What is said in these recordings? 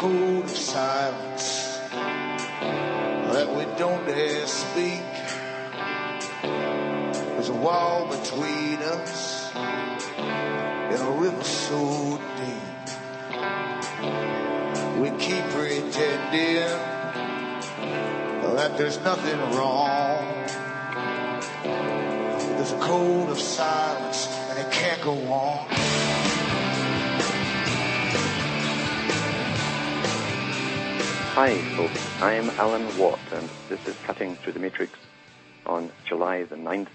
code of silence that we don't dare speak. There's a wall between us in a river so deep. We keep pretending that there's nothing wrong. There's a code of silence and it can't go on. Hi folks, I'm Alan Watt and this is Cutting Through the Matrix on July the 9th,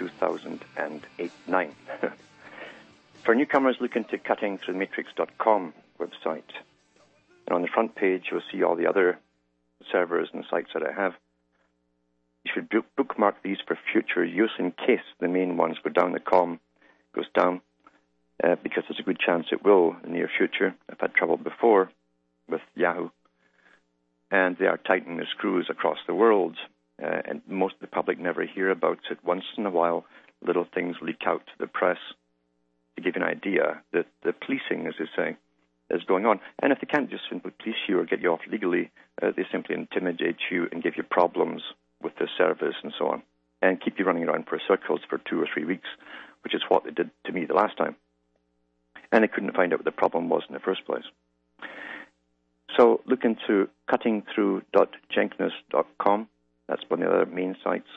2009. For newcomers, look into cuttingthroughthematrix.com website. And on the front page, you'll see all the other servers and sites that I have. You should bookmark these for future use in case the main ones go down, the com goes down, because there's a good chance it will in the near future. I've had trouble before with Yahoo. And they are tightening the screws across the world. And most of the public never hear about it. Once in a while, little things leak out to the press to give you an idea that the policing, as they say, is going on. And if they can't just simply police you or get you off legally, they simply intimidate you and give you problems with the service and so on, and keep you running around for circles for 2 or 3 weeks, which is what they did to me the last time. And they couldn't find out what the problem was in the first place. So look into cuttingthrough.jenkins.com. That's one of the other main sites.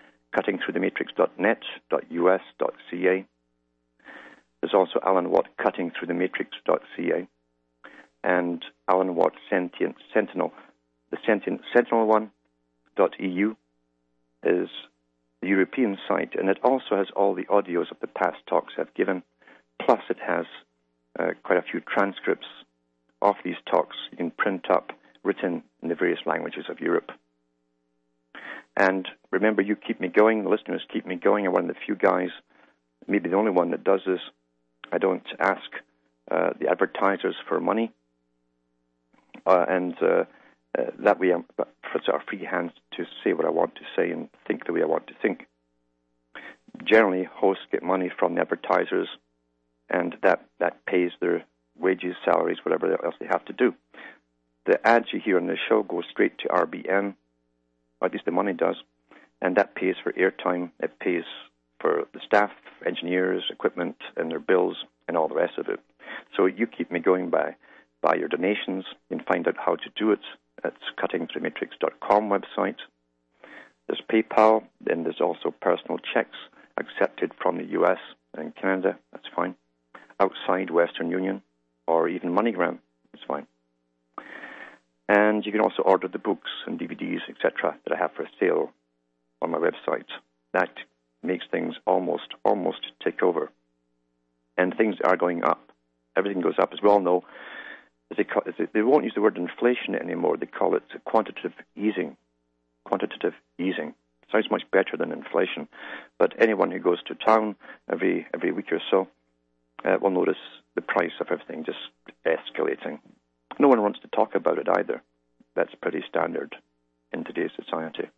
cuttingthroughthematrix.net.us.ca. There's also Alan Watt cuttingthroughthematrix.ca and Alan Watt Sentient Sentinel. The Sentient Sentinel one .eu is the European site, and it also has all the audios of the past talks I've given. Plus, it has quite a few transcripts of these talks you can print up, written in the various languages of Europe. And remember, you keep me going, the listeners keep me going. I'm one of the few guys, maybe the only one that does this. I don't ask the advertisers for money, and that way I'm sort of free hands to say what I want to say and think the way I want to think. Generally, hosts get money from the advertisers, and that pays their wages, salaries, whatever else they have to do. The ads you hear on the show go straight to RBN, or at least the money does, and that pays for airtime. It pays for the staff, engineers, equipment, and their bills, and all the rest of it. So you keep me going by your donations. You can find out how to do it at cuttingthroughthematrix.com website. There's PayPal, then there's also personal checks accepted from the US and Canada. That's fine. Outside Western Union, or even MoneyGram, it's fine. And you can also order the books and DVDs, etc., that I have for sale on my website. That makes things almost take over. And things are going up. Everything goes up. As we all know, they won't use the word inflation anymore. They call it quantitative easing. Quantitative easing. Sounds much better than inflation. But anyone who goes to town every week or so will notice the price of everything just escalating. No one wants to talk about it either. That's pretty standard in today's society.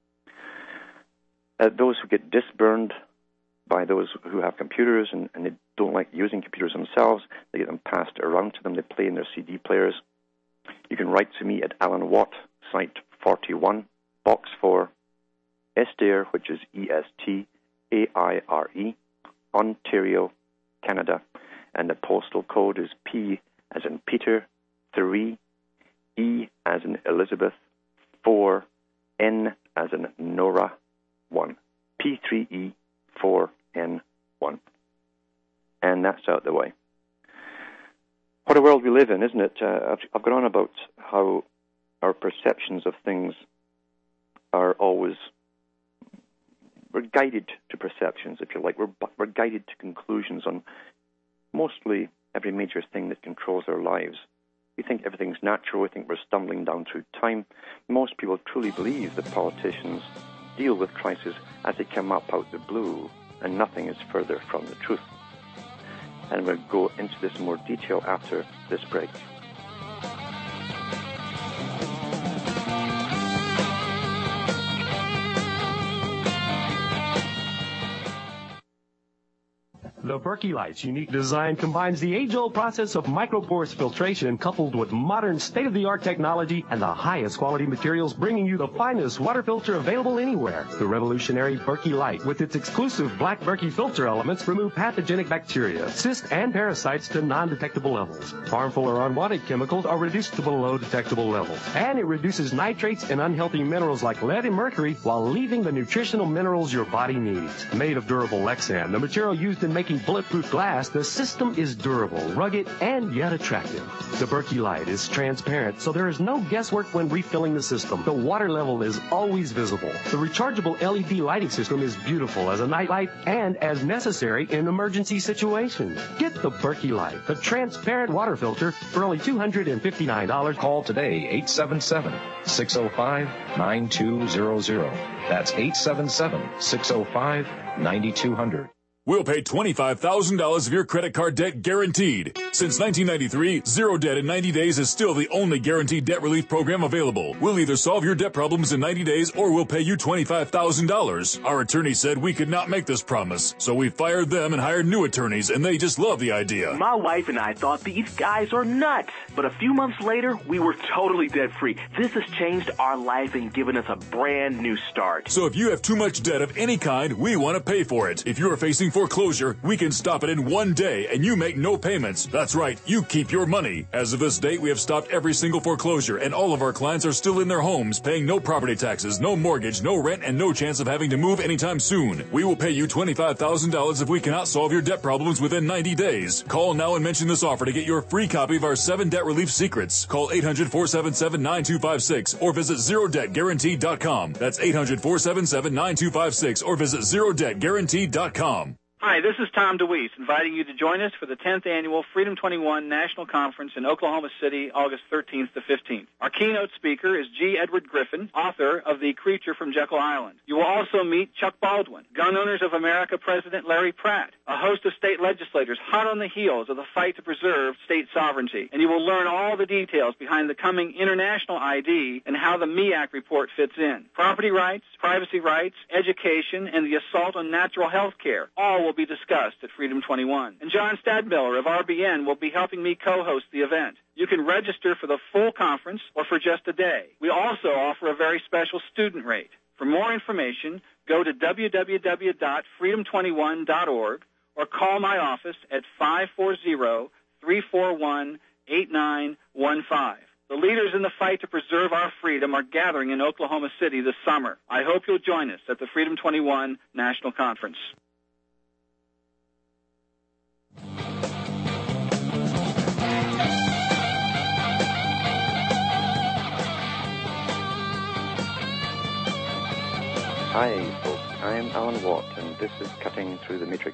Those who get disburned by those who have computers and they don't like using computers themselves, they get them passed around to them. They play in their CD players. You can write to me at Alan Watt, Site 41, Box 4, Estaire, which is ESTAIRE, Ontario, Canada, and the postal code is P as in Peter 3, E as in Elizabeth 4, N as in Nora 1, P3E 4N1, and that's out of the way. What a world we live in, isn't it? I've gone on about how our perceptions of things are always, we're guided to perceptions, if you like. We're guided to conclusions on mostly every major thing that controls our lives. We think everything's natural. We think we're stumbling down through time. Most people truly believe that politicians deal with crises as they come up out the blue, and nothing is further from the truth. And we'll go into this in more detail after this break. The Berkey Light's unique design combines the age-old process of microporous filtration coupled with modern state-of-the-art technology and the highest quality materials, bringing you the finest water filter available anywhere. The revolutionary Berkey Light, with its exclusive black Berkey filter elements, remove pathogenic bacteria, cysts, and parasites to non-detectable levels. Harmful or unwanted chemicals are reduced to below detectable levels. And it reduces nitrates and unhealthy minerals like lead and mercury while leaving the nutritional minerals your body needs. Made of durable Lexan, the material used in making bulletproof glass, the system is durable, rugged, and yet attractive. The Berkey Light is transparent, so there is no guesswork when refilling the system. The water level is always visible. The rechargeable LED lighting system is beautiful as a night light and as necessary in emergency situations. Get the Berkey Light, the transparent water filter, for only $259. Call today, 877-605-9200. That's 877-605-9200. We'll pay $25,000 of your credit card debt guaranteed. Since 1993, Zero Debt in 90 days is still the only guaranteed debt relief program available. We'll either solve your debt problems in 90 days or we'll pay you $25,000. Our attorney said we could not make this promise, so we fired them and hired new attorneys, and they just love the idea. My wife and I thought these guys are nuts, but a few months later, we were totally debt-free. This has changed our life and given us a brand new start. So if you have too much debt of any kind, we want to pay for it. If you are facing foreclosure, we can stop it in one day and you make no payments. That's right, you keep your money. As of this date, we have stopped every single foreclosure and all of our clients are still in their homes, paying no property taxes, no mortgage, no rent, and no chance of having to move anytime soon. We will pay you $25,000 if we cannot solve your debt problems within 90 days. Call now and mention this offer to get your free copy of our 7 debt relief secrets. Call 800-477-9256 or visit ZeroDebtGuaranteed.com. That's 800-477-9256 or visit ZeroDebtGuaranteed.com. Hi, this is Tom DeWeese, inviting you to join us for the 10th Annual Freedom 21 National Conference in Oklahoma City, August 13th to 15th. Our keynote speaker is G. Edward Griffin, author of The Creature from Jekyll Island. You will also meet Chuck Baldwin, Gun Owners of America President Larry Pratt, a host of state legislators hot on the heels of the fight to preserve state sovereignty. And you will learn all the details behind the coming international ID and how the MEAC report fits in. Property rights, privacy rights, education, and the assault on natural health care all will be discussed at Freedom 21. And John Stadmiller of RBN will be helping me co-host the event. You can register for the full conference or for just a day. We also offer a very special student rate. For more information, go to www.freedom21.org or call my office at 540-341-8915. The leaders in the fight to preserve our freedom are gathering in Oklahoma City this summer. I hope you'll join us at the Freedom 21 National Conference. Hi, folks. I am Alan Watt, and this is Cutting Through the Matrix.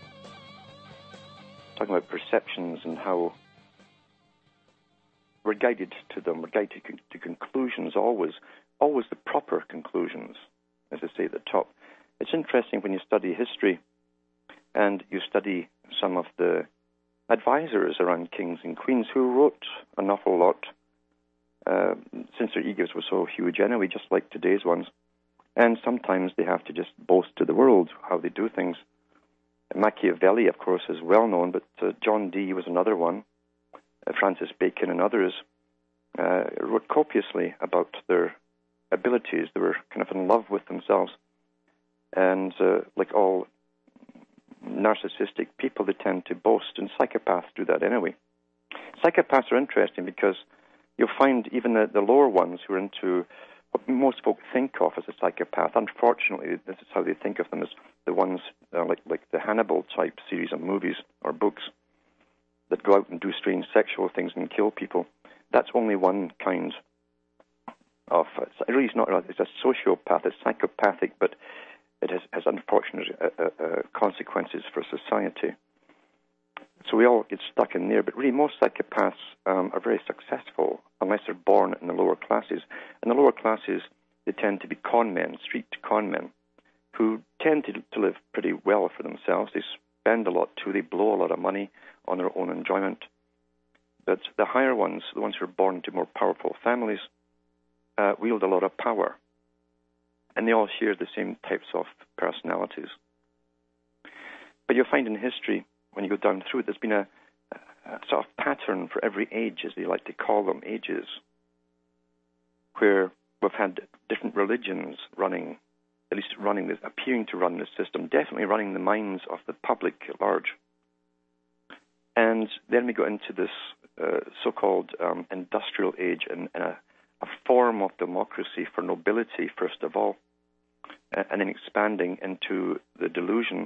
Talking about perceptions and how we're guided to them. We're guided to conclusions, always the proper conclusions, as I say at the top. It's interesting when you study history and you study some of the advisors around kings and queens who wrote an awful lot, since their egos were so huge anyway, just like today's ones. And sometimes they have to just boast to the world how they do things. Machiavelli, of course, is well known, but John Dee was another one. Francis Bacon and others wrote copiously about their abilities. They were kind of in love with themselves. And like all narcissistic people, they tend to boast, and psychopaths do that anyway. Psychopaths are interesting because you'll find even the lower ones who are into what most folk think of as a psychopath. Unfortunately, this is how they think of them, as the ones like the Hannibal-type series of movies or books that go out and do strange sexual things and kill people. That's only one kind of... Really, it's a sociopath. It's psychopathic, but it has unfortunate consequences for society. So we all get stuck in there. But really, most psychopaths are very successful unless they're born in the lower classes. In the lower classes, they tend to be con men, street con men, who tend to live pretty well for themselves. They spend a lot too. They blow a lot of money on their own enjoyment. But the higher ones, the ones who are born into more powerful families, wield a lot of power. And they all share the same types of personalities. But you'll find in history, when you go down through it, there's been a sort of pattern for every age, as they like to call them, ages, where we've had different religions running, at least running this, appearing to run this system, definitely running the minds of the public at large. And then we got into this so-called industrial age and a form of democracy for nobility, first of all, and then expanding into the delusion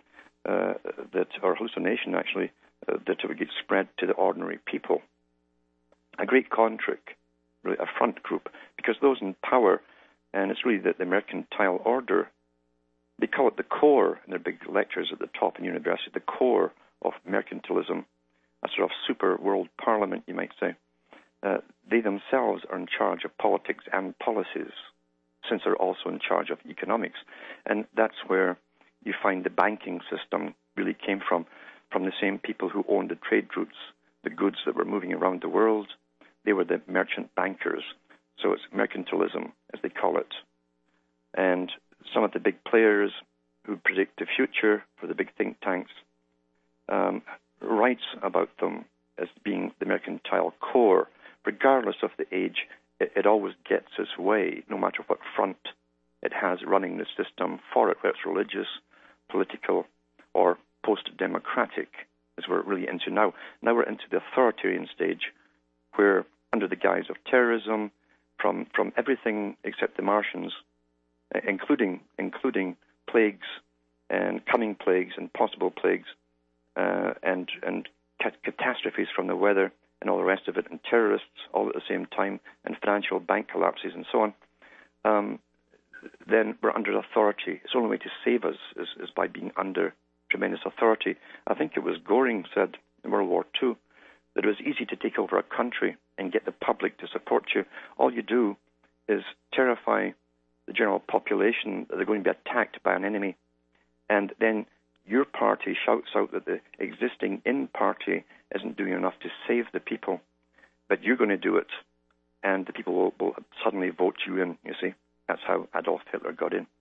or hallucination, actually, that it would get spread to the ordinary people. A great con trick, really a front group, because those in power, and it's really the mercantile order, they call it the core, and their big lectures at the top in university, the core of mercantilism, a sort of super world parliament, you might say. They themselves are in charge of politics and policies, since they're also in charge of economics. And that's where you find the banking system really came from the same people who owned the trade routes, the goods that were moving around the world. They were the merchant bankers. So it's mercantilism, as they call it. And some of the big players who predict the future for the big think tanks writes about them as being the mercantile core. Regardless of the age, it always gets its way, no matter what front it has running the system for it, whether it's religious, political, or post-democratic, as we're really into now. Now we're into the authoritarian stage, where under the guise of terrorism, from everything except the Martians, including plagues and coming plagues and possible plagues, and catastrophes from the weather and all the rest of it, and terrorists all at the same time, and financial bank collapses and so on, then we're under authority. It's the only way to save us is by being under tremendous authority. I think it was Goring said in World War II that it was easy to take over a country and get the public to support you. All you do is terrify the general population that they're going to be attacked by an enemy, and then your party shouts out that the existing in-party isn't doing enough to save the people, but you're going to do it, and the people will suddenly vote you in, you see. That's how Adolf Hitler got in.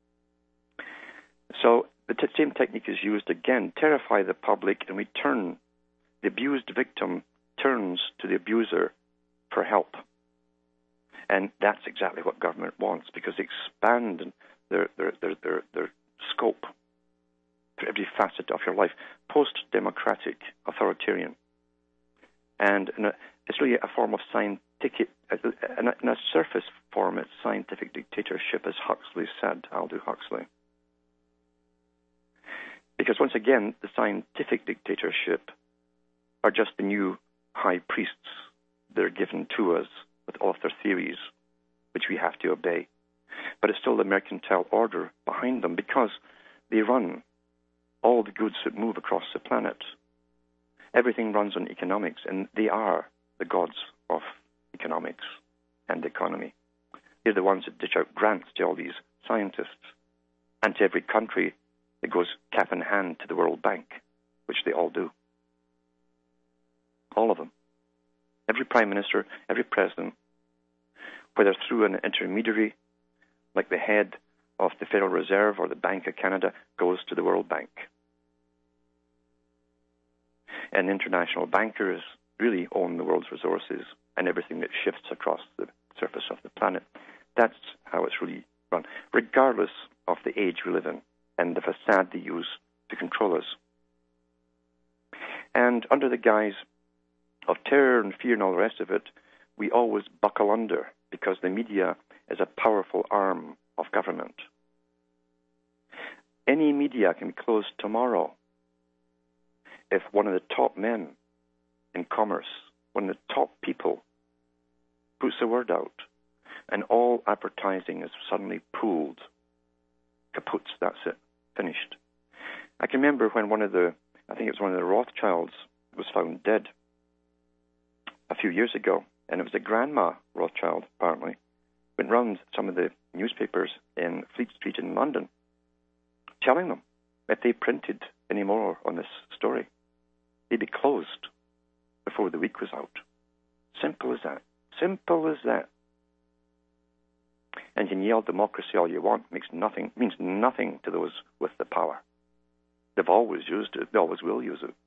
So the same technique is used again, terrify the public, and we turn, the abused victim turns to the abuser for help. And that's exactly what government wants, because they expand their scope to every facet of your life, post-democratic, authoritarian. And it's really a form of scientific, in a surface form, it's scientific dictatorship, as Huxley said, Aldous Huxley. Because once again, the scientific dictatorship are just the new high priests that are given to us with all of their theories, which we have to obey. But it's still the mercantile order behind them, because they run all the goods that move across the planet. Everything runs on economics, and they are the gods of economics and economy. They're the ones that dish out grants to all these scientists and to every country that goes cap in hand to the World Bank, which they all do. All of them. Every prime minister, every president, whether through an intermediary like the head of the Federal Reserve or the Bank of Canada, goes to the World Bank. And international bankers really own the world's resources and everything that shifts across the surface of the planet. That's how it's really run, regardless of the age we live in and the facade they use to control us. And under the guise of terror and fear and all the rest of it, we always buckle under, because the media is a powerful arm of government. Any media can be closed tomorrow if one of the top men in commerce, one of the top people, puts the word out, and all advertising is suddenly pooled. Kaputs, that's it, finished. I can remember when I think it was one of the Rothschilds was found dead a few years ago, and it was the Grandma Rothschild, apparently, went round some of the newspapers in Fleet Street in London, telling them if they printed any more on this story, they'd be closed before the week was out. Simple as that. Simple as that. And you can yell democracy all you want, means nothing to those with the power. They've always used it. They always will use it.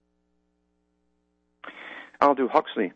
Aldous Huxley,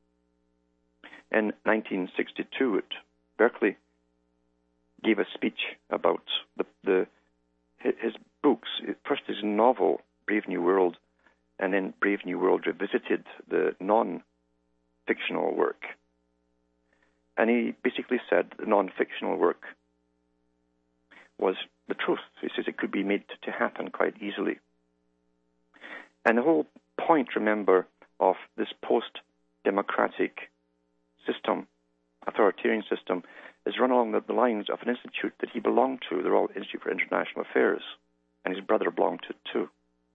in 1962 at Berkeley, gave a speech about his books. First his novel, Brave New World, and then Brave New World Revisited, the non-fictional work. And he basically said the non-fictional work was the truth. He says it could be made to happen quite easily. And the whole point, remember, of this post-democratic system, authoritarian system, is run along the lines of an institute that he belonged to, the Royal Institute for International Affairs, and his brother belonged to it too,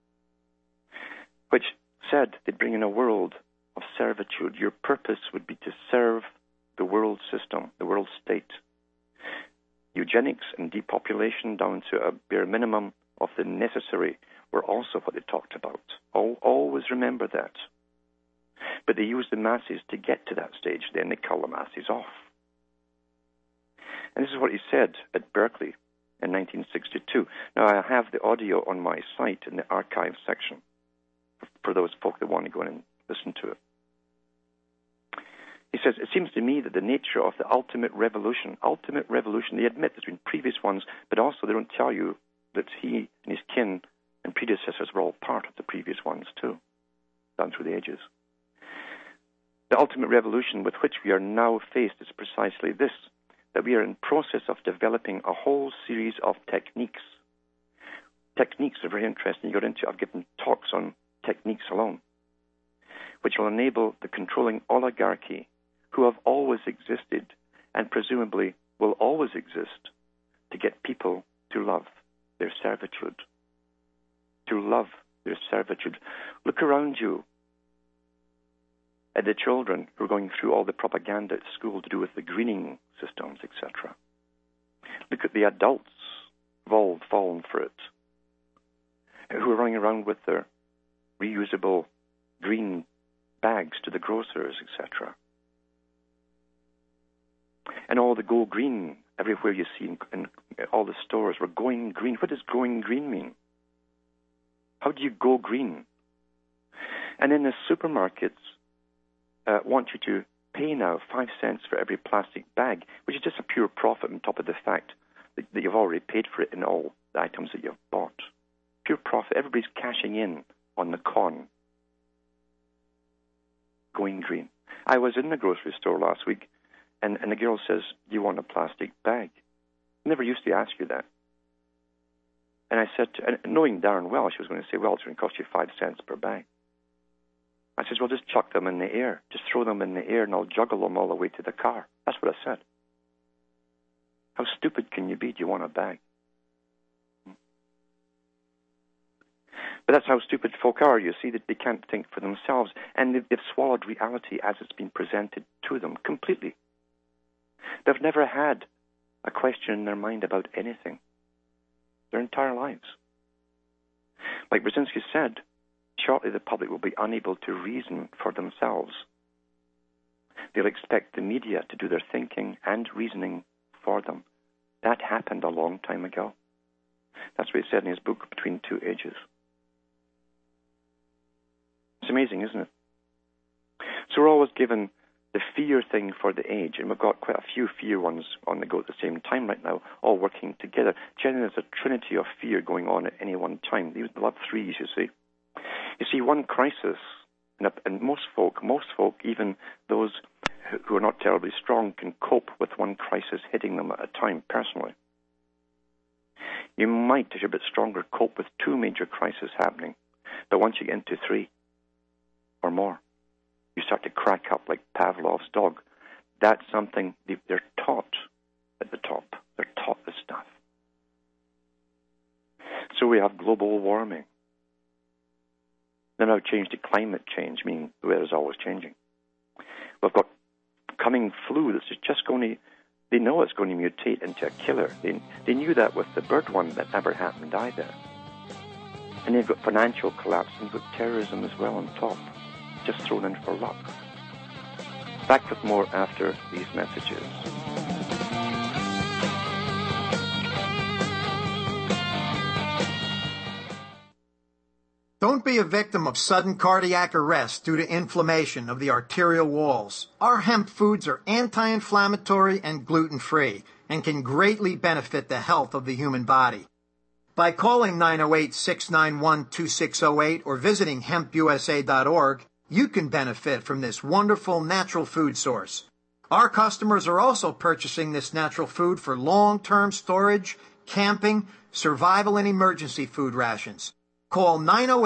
which said they'd bring in a world of servitude. Your purpose would be to serve the world system, the world state. Eugenics and depopulation down to a bare minimum of the necessary were also what they talked about. Always remember that. But they used the masses to get to that stage. Then they cull the masses off. And this is what he said at Berkeley in 1962. Now, I have the audio on my site in the archive section for those folk that want to go in and listen to it. He says, it seems to me that the nature of the ultimate revolution, they admit there's been previous ones, but also they don't tell you that he and his kin and predecessors were all part of the previous ones too, down through the ages. The ultimate revolution with which we are now faced is precisely this, that we are in process of developing a whole series of techniques. Techniques are very interesting. I've given talks on techniques alone, which will enable the controlling oligarchy who have always existed and presumably will always exist to get people to love their servitude. To love their servitude. Look around you at the children who are going through all the propaganda at school to do with the greening systems, etc. Look at the adults who've all fallen for it, who are running around with their reusable green bags to the grocers, etc. And all the go green everywhere you see in all the stores. We're going green. What does going green mean? How do you go green? And in the supermarkets, want you to pay now 5 cents for every plastic bag, which is just a pure profit on top of the fact that you've already paid for it in all the items that you've bought. Pure profit. Everybody's cashing in on the con. Going green. I was in the grocery store last week, and the girl says, do you want a plastic bag? I never used to ask you that. And I said, and knowing darn well, she was going to say, well, it's going to cost you 5 cents per bag. I said, well, just chuck them in the air. Just throw them in the air, and I'll juggle them all the way to the car. That's what I said. How stupid can you be? Do you want a bag? But that's how stupid folk are. You see, that they can't think for themselves, and they've swallowed reality as it's been presented to them completely. They've never had a question in their mind about anything their entire lives. Like Brzezinski said, shortly the public will be unable to reason for themselves. They'll expect the media to do their thinking and reasoning for them. That happened a long time ago. That's what he said in his book, Between Two Ages. It's amazing, isn't it? So we're always given the fear thing for the age, and we've got quite a few fear ones on the go at the same time right now, all working together. Generally, there's a trinity of fear going on at any one time. These love threes, you see. You see, one crisis, and most folk, even those who are not terribly strong, can cope with one crisis hitting them at a time, personally. You might, if you're a bit stronger, cope with 2 major crises happening. But once you get into 3 or more, you start to crack up like Pavlov's dog. That's something they're taught at the top. They're taught this stuff. So we have global warming. They're now changed to climate change, meaning the weather's always changing. We've got coming flu that's just going to, they know it's going to mutate into a killer. They knew that with the bird one that never happened either. And they've got financial collapse and you've got terrorism as well on top, just thrown in for luck. Back with more after these messages. Don't be a victim of sudden cardiac arrest due to inflammation of the arterial walls. Our hemp foods are anti-inflammatory and gluten-free and can greatly benefit the health of the human body. By calling 908-691-2608 or visiting hempusa.org, you can benefit from this wonderful natural food source. Our customers are also purchasing this natural food for long-term storage, camping, survival, and emergency food rations. Call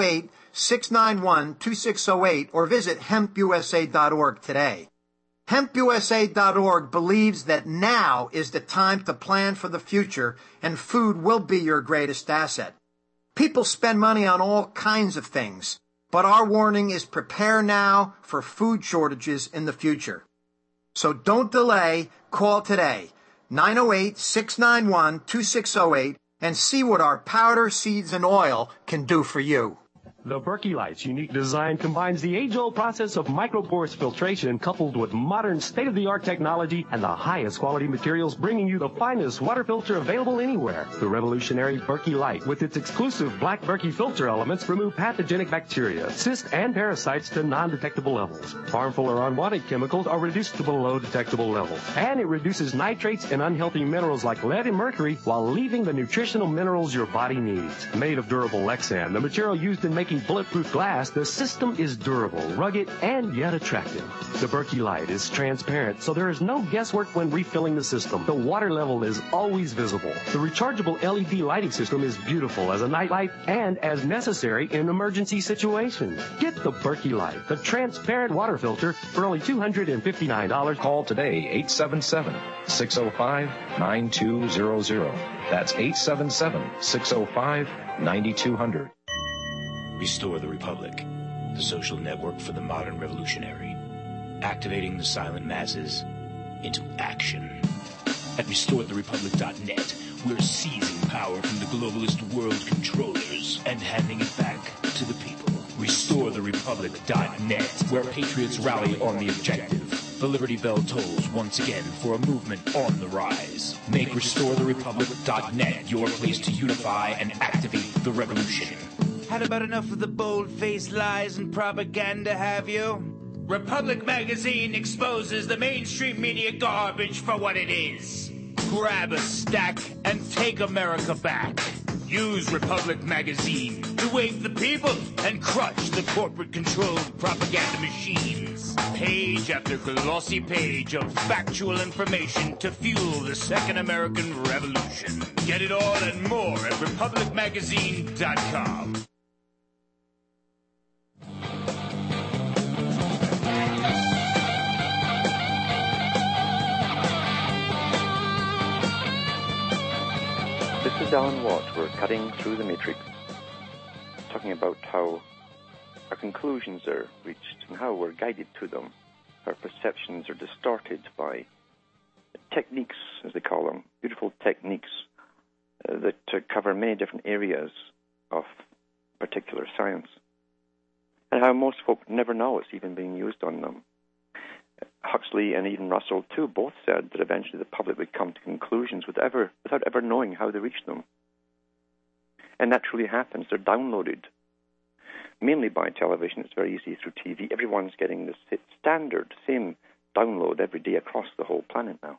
908-691-2608 or visit hempusa.org today. HempUSA.org believes that now is the time to plan for the future, and food will be your greatest asset. People spend money on all kinds of things, but our warning is prepare now for food shortages in the future. So don't delay, call today, 908-691-2608, and see what our powder, seeds, and oil can do for you. The Berkey Light's unique design combines the age-old process of microporous filtration coupled with modern state-of-the-art technology and the highest quality materials, bringing you the finest water filter available anywhere. The revolutionary Berkey Light, with its exclusive black Berkey filter elements, remove pathogenic bacteria, cysts, and parasites to non-detectable levels. Harmful or unwanted chemicals are reduced to below detectable levels. And it reduces nitrates and unhealthy minerals like lead and mercury while leaving the nutritional minerals your body needs. Made of durable Lexan, the material used in making bulletproof glass, the system is durable, rugged, and yet attractive. The Berkey Light is transparent, so there is no guesswork when refilling the system. The water level is always visible. The rechargeable LED lighting system is beautiful as a nightlight and as necessary in emergency situations. Get the Berkey Light, the transparent water filter, for only $259. Call today, 877-605-9200. That's 877-605-9200. Restore the Republic, the social network for the modern revolutionary, activating the silent masses into action. At restoretherepublic.net, we're seizing power from the globalist world controllers and handing it back to the people. Restoretherepublic.net, where patriots rally on the objective. The Liberty Bell tolls once again for a movement on the rise. Make restoretherepublic.net your place to unify and activate the revolution. Had about enough of the bold-faced lies and propaganda, have you? Republic Magazine exposes the mainstream media garbage for what it is. Grab a stack and take America back. Use Republic Magazine to wake the people and crush the corporate-controlled propaganda machines. Page after glossy page of factual information to fuel the Second American Revolution. Get it all and more at republicmagazine.com. This is Alan Watt. We're cutting through the matrix, talking about how our conclusions are reached and how we're guided to them. Our perceptions are distorted by techniques, as they call them, beautiful techniques that cover many different areas of particular science, and how most folk never know it's even being used on them. Huxley and even Russell, too, both said that eventually the public would come to conclusions without ever knowing how they reached them. And that truly happens. They're downloaded, mainly by television. It's very easy through TV. Everyone's getting the standard, same download every day across the whole planet now.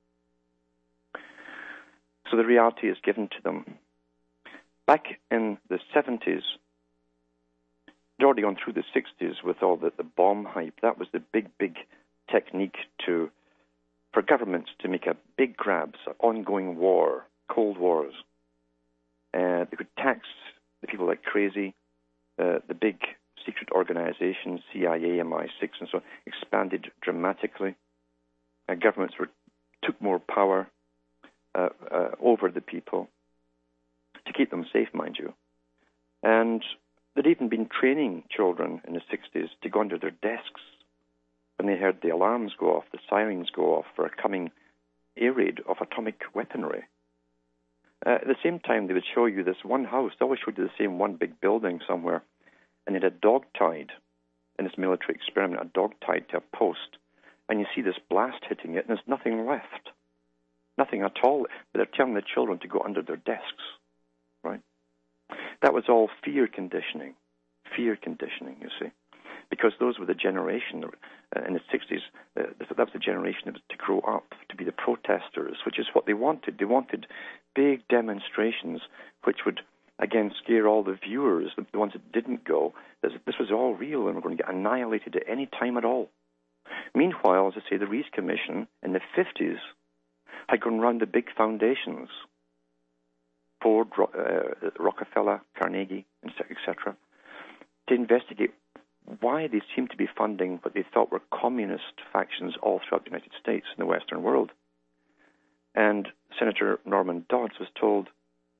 So the reality is given to them. Back in the 70s, already on through the 60s with all the bomb hype, that was the big technique for governments to make a big grabs, ongoing war, Cold Wars. They could tax the people like crazy. The big secret organizations, CIA, MI6, and so on, expanded dramatically. Governments took more power over the people to keep them safe, mind you. And they'd even been training children in the 60s to go under their desks when they heard the alarms go off, the sirens go off for a coming air raid of atomic weaponry. At the same time, they would show you this one house. They always showed you the same one big building somewhere, and it had a dog tied in this military experiment, a dog tied to a post, and you see this blast hitting it, and there's nothing left. Nothing at all. But they're telling the children to go under their desks, right? That was all fear conditioning. fear conditioning, you see. Because those were the generation in the 60s, that was the generation that was to grow up, to be the protesters, which is what they wanted. They wanted big demonstrations which would, again, scare all the viewers, the ones that didn't go, that this was all real and we're going to get annihilated at any time at all. Meanwhile, as I say, the Reece Commission in the 50s had gone around the big foundations, Ford, Rockefeller, Carnegie, etc., to investigate why they seemed to be funding what they thought were communist factions all throughout the United States and the Western world. And Senator Norman Dodds was told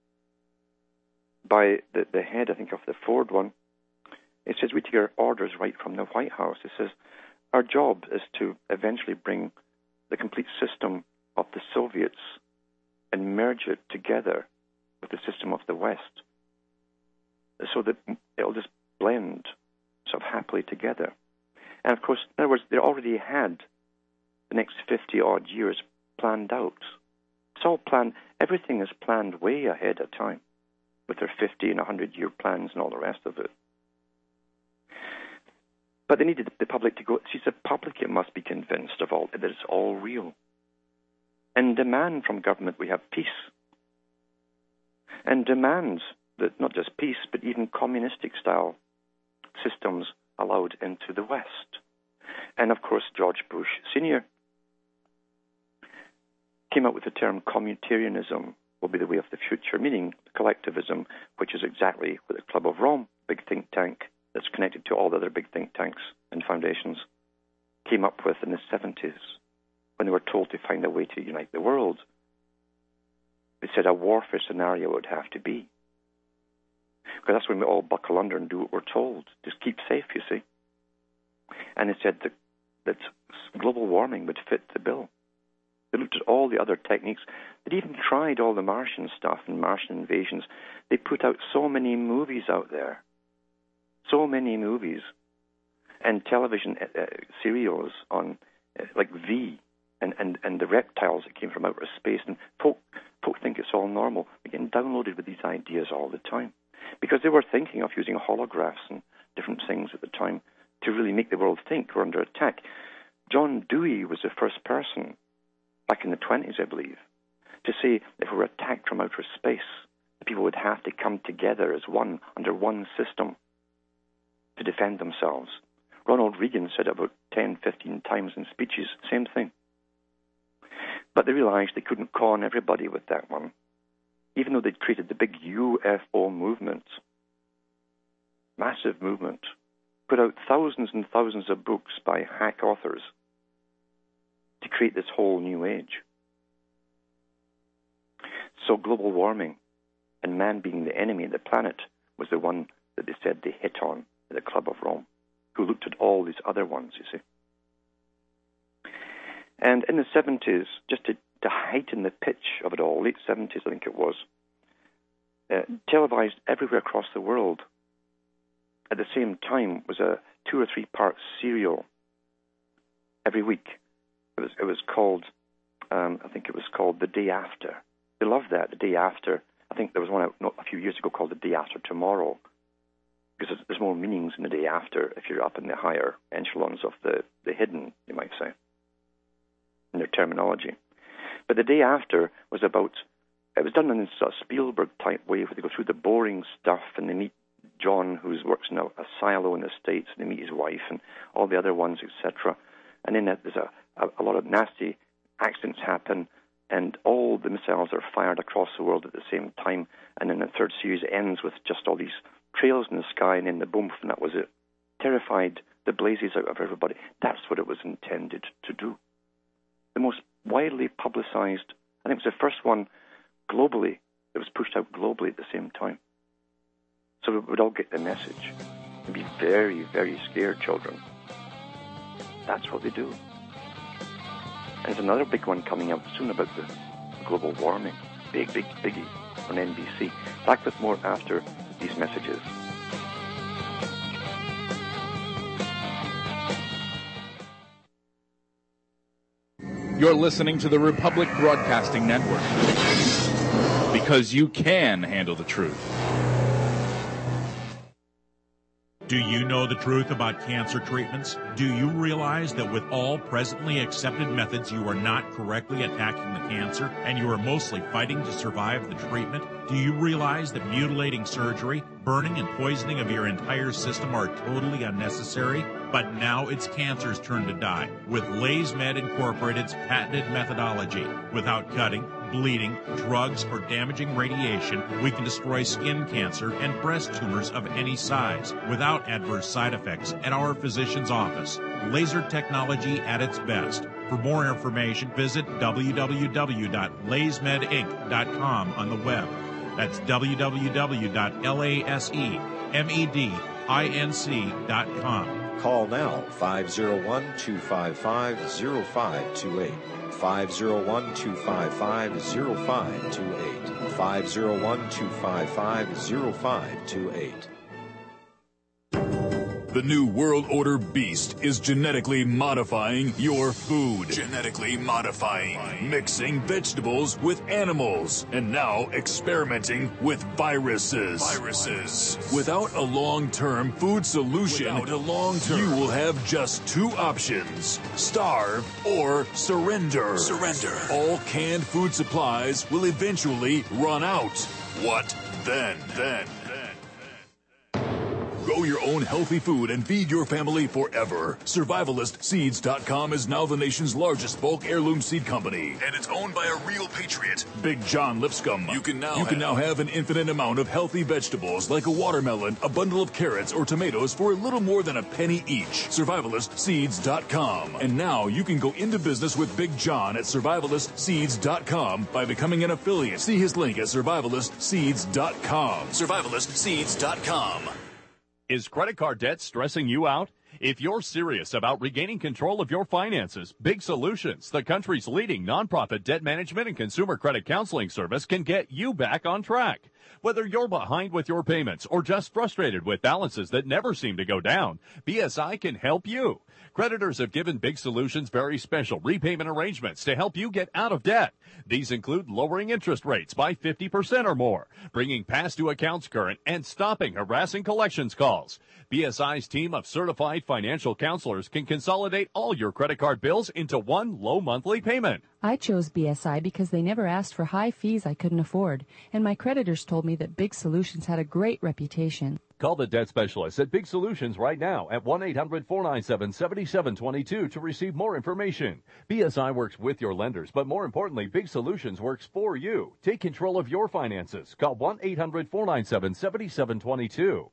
by the head, I think, of the Ford one, it says, we take our orders right from the White House. It says, our job is to eventually bring the complete system of the Soviets and merge it together with the system of the West so that it'll just blend sort of happily together. And of course, in other words, they already had the next 50-odd years planned out. It's all planned. Everything is planned way ahead of time with their 50 and 100-year plans and all the rest of it. But they needed the public to go, see, the public must be convinced of all that it's all real. And demand from government we have peace. And demands that not just peace, but even communistic-style systems allowed into the West. And, of course, George Bush Sr. came up with the term communitarianism will be the way of the future, meaning collectivism, which is exactly what the Club of Rome, big think tank that's connected to all the other big think tanks and foundations, came up with in the 70s when they were told to find a way to unite the world. They said a warfare scenario would have to be. Because that's when we all buckle under and do what we're told. Just keep safe, you see. And they said that global warming would fit the bill. They looked at all the other techniques. They even tried all the Martian stuff and Martian invasions. They put out so many movies out there. So many movies. And television serials on, like V, and the reptiles that came from outer space. And folk think it's all normal. They're getting downloaded with these ideas all the time. Because they were thinking of using holographs and different things at the time to really make the world think we're under attack. John Dewey was the first person, back in the 20s, I believe, to say if we were attacked from outer space, the people would have to come together as one, under one system, to defend themselves. Ronald Reagan said it about 10, 15 times in speeches, same thing. But they realized they couldn't con everybody with that one. Even though they'd created the big UFO movement, massive movement, put out thousands and thousands of books by hack authors to create this whole new age. So global warming and man being the enemy of the planet was the one that they said they hit on at the Club of Rome, who looked at all these other ones, you see. And in the 70s, just to heighten the pitch of it all, late 70s I think it was, televised everywhere across the world at the same time was a 2 or 3 part serial every week. It was called, I think it was called The Day After. They loved that, The Day After. I think there was one out not a few years ago called The Day After Tomorrow, because there's more meanings in the day after if you're up in the higher echelons of the hidden, you might say, in their terminology. But The Day After was about, it was done in this sort of Spielberg-type way where they go through the boring stuff and they meet John, who works in a silo in the States, and they meet his wife and all the other ones, etc. And then there's a lot of nasty accidents happen, and all the missiles are fired across the world at the same time. And then the third series ends with just all these trails in the sky, and then the boom, and that was it. Terrified the blazes out of everybody. That's what it was intended to do. The most widely publicized, I think it was the first one globally, that was pushed out globally at the same time. So we would all get the message and be very, very scared, children. That's what they do. And there's another big one coming out soon about the global warming. Big, big, biggie on NBC. Back with more after these messages. You're listening to the Republic Broadcasting Network, because you can handle the truth. Do you know the truth about cancer treatments? Do you realize that with all presently accepted methods, you are not correctly attacking the cancer and you are mostly fighting to survive the treatment? Do you realize that mutilating surgery, burning and poisoning of your entire system are totally unnecessary? But now it's cancer's turn to die with LaysMed Incorporated's patented methodology. Without cutting, bleeding, drugs, or damaging radiation, we can destroy skin cancer and breast tumors of any size without adverse side effects at our physician's office. Laser technology at its best. For more information, visit www.laysmedinc.com on the web. That's www.laysmedinc.com. Call now, 501-255-0528. 501-255-0528. 501-255-0528. The New World Order beast is genetically modifying your food. Genetically modifying. Mixing vegetables with animals. And now experimenting with viruses. Without a long-term food solution, you will have just two options. Starve or surrender. All canned food supplies will eventually run out. What then? Grow your own healthy food and feed your family forever. SurvivalistSeeds.com is now the nation's largest bulk heirloom seed company, and it's owned by a real patriot, Big John Lipscomb. You can now have an infinite amount of healthy vegetables like a watermelon, a bundle of carrots, or tomatoes for a little more than a penny each. SurvivalistSeeds.com. And now you can go into business with Big John at SurvivalistSeeds.com by becoming an affiliate. See his link at SurvivalistSeeds.com. SurvivalistSeeds.com. Is credit card debt stressing you out? If you're serious about regaining control of your finances, Big Solutions, the country's leading nonprofit debt management and consumer credit counseling service, can get you back on track. Whether you're behind with your payments or just frustrated with balances that never seem to go down, BSI can help you. Creditors have given Big Solutions very special repayment arrangements to help you get out of debt. These include lowering interest rates by 50% or more, bringing past due accounts current, and stopping harassing collections calls. BSI's team of certified financial counselors can consolidate all your credit card bills into one low monthly payment. I chose BSI because they never asked for high fees I couldn't afford, and my creditors told me that Big Solutions had a great reputation. Call the debt specialist at Big Solutions right now at 1-800-497-7722 to receive more information. BSI works with your lenders, but more importantly, Big Solutions works for you. Take control of your finances. Call 1-800-497-7722.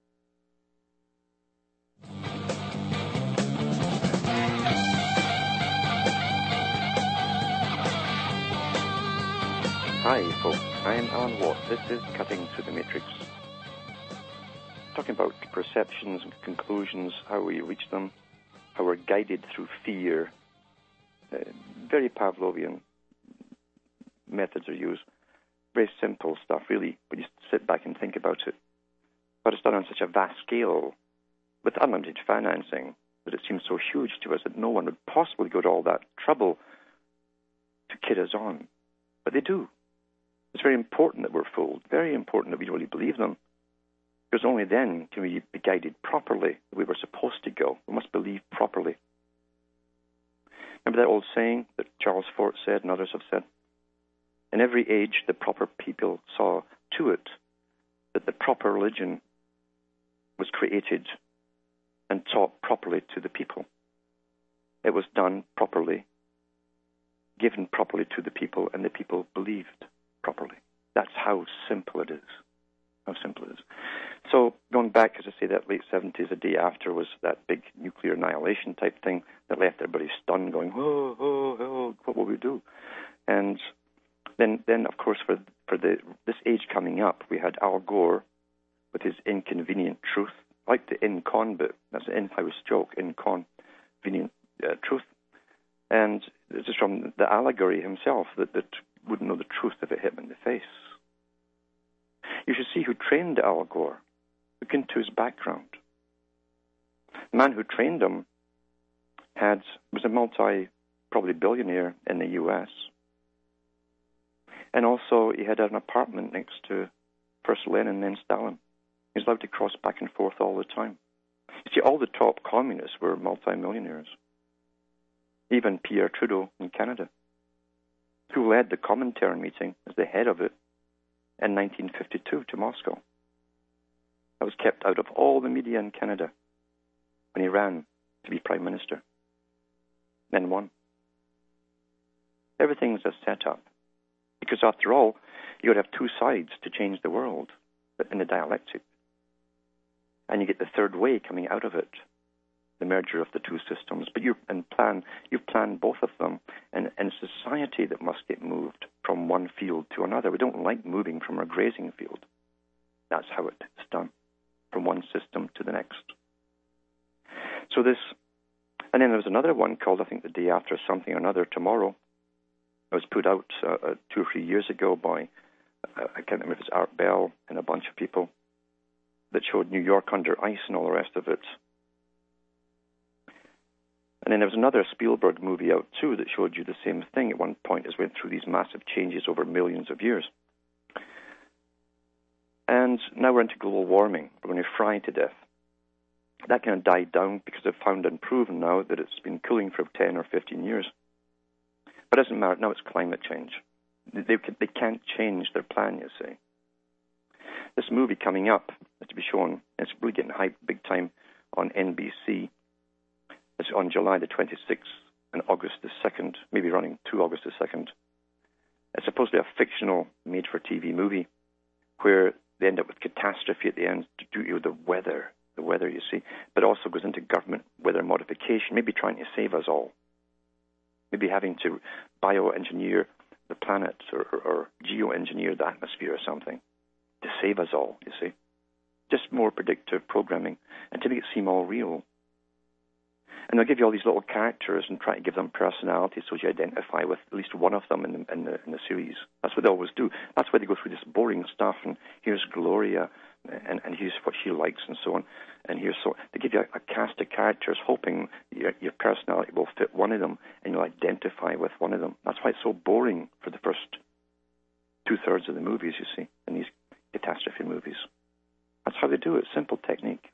Hi, folks. I am Alan Watt. This is Cutting Through the Matrix. Talking about perceptions and conclusions, how we reach them, how we're guided through fear. Very Pavlovian methods are used. Very simple stuff, really, when you sit back and think about it. But it's done on such a vast scale, with unlimited financing, that it seems so huge to us that no one would possibly go to all that trouble to kid us on. But they do. It's very important that we're fooled, very important that we really believe them, because only then can we be guided properly the way we're supposed to go. We must believe properly. Remember that old saying that Charles Fort said and others have said? In every age, the proper people saw to it that the proper religion was created and taught properly to the people. It was done properly, given properly to the people, and the people believed properly. That's how simple it is. How simple it is. So going back, as I say, that late 70s, the day after was that big nuclear annihilation type thing that left everybody stunned, going, oh, what will we do? And then of course, for this age coming up, we had Al Gore with his inconvenient truth, like the in-con bit. That's an in-house joke, inconvenient truth. And this is from the allegory himself that wouldn't know the truth if it hit him in the face. You should see who trained Al Gore. Look into his background. The man who trained him was a probably billionaire in the U.S. And also he had an apartment next to first Lenin and then Stalin. He was allowed to cross back and forth all the time. See, all the top communists were multimillionaires. Even Pierre Trudeau in Canada, who led the Comintern meeting as the head of it in 1952 to Moscow. I was kept out of all the media in Canada when he ran to be Prime Minister, then won. Everything's a setup, because after all, you would have two sides to change the world, but in the dialectic. And you get the third way coming out of it, the merger of the two systems. But you've planned both of them, and society that must get moved from one field to another. We don't like moving from our grazing field. That's how it's done, from one system to the next. So this, and then there was another one called, I think, The Day After Something or Another, Tomorrow. It was put out 2 or 3 years ago by, I can't remember if it's Art Bell and a bunch of people, that showed New York under ice and all the rest of it. And then there was another Spielberg movie out too that showed you the same thing at one point, as went through these massive changes over millions of years. And now we're into global warming. We're going to fry to death. That kind of died down because they've found and proven now that it's been cooling for 10 or 15 years. But it doesn't matter. Now it's climate change. They can't change their plan, you see. This movie coming up is to be shown. It's really getting hyped big time on NBC. It's on July the 26th and August the 2nd, maybe running to August the 2nd. It's supposedly a fictional made-for-TV movie where they end up with catastrophe at the end to do the weather, you see, but also goes into government weather modification, maybe trying to save us all. Maybe having to bioengineer the planet or geoengineer the atmosphere or something to save us all, you see. Just more predictive programming until it seem all real. And they'll give you all these little characters and try to give them personality so you identify with at least one of them in the series. That's what they always do. That's why they go through this boring stuff, and here's Gloria, and here's what she likes, and so on. And here's so they give you a cast of characters, hoping your personality will fit one of them, and you'll identify with one of them. That's why it's so boring for the first 2/3 of the movies, you see, in these catastrophe movies. That's how they do it. Simple technique.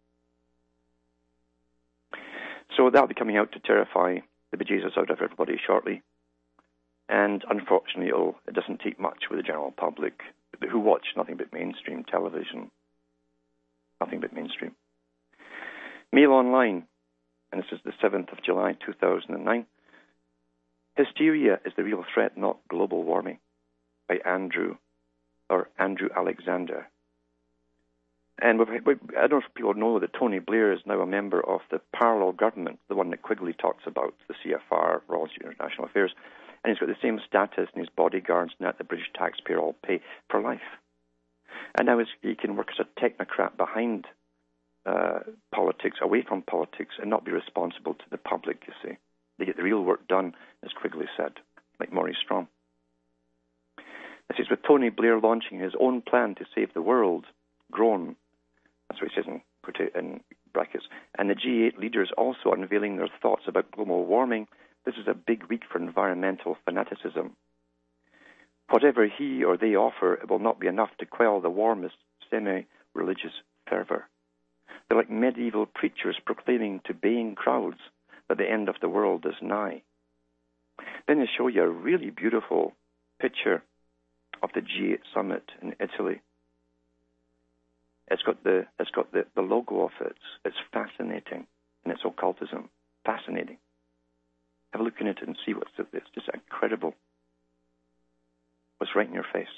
So that'll be coming out to terrify the bejesus out of everybody shortly. And unfortunately, it doesn't take much with the general public who watch nothing but mainstream television. Nothing but mainstream. Mail Online, and this is the 7th of July, 2009. Hysteria is the real threat, not global warming, by Andrew Alexander. And I don't know if people know that Tony Blair is now a member of the parallel government, the one that Quigley talks about, the CFR, Royal Institute of International Affairs, and he's got the same status and his bodyguards and that the British taxpayer all pay for life. And now he can work as a technocrat behind politics, away from politics, and not be responsible to the public, you see. They get the real work done, as Quigley said, like Maurice Strong. This is with Tony Blair launching his own plan to save the world, grown. That's what he says in brackets. And the G8 leaders also unveiling their thoughts about global warming. This is a big week for environmental fanaticism. Whatever he or they offer, it will not be enough to quell the warmest semi-religious fervor. They're like medieval preachers proclaiming to baying crowds that the end of the world is nigh. Then they show you a really beautiful picture of the G8 summit in Italy. It's got the logo of it. It's fascinating in its occultism. Fascinating. Have a look in it and see what's it. It's just incredible. What's right in your face.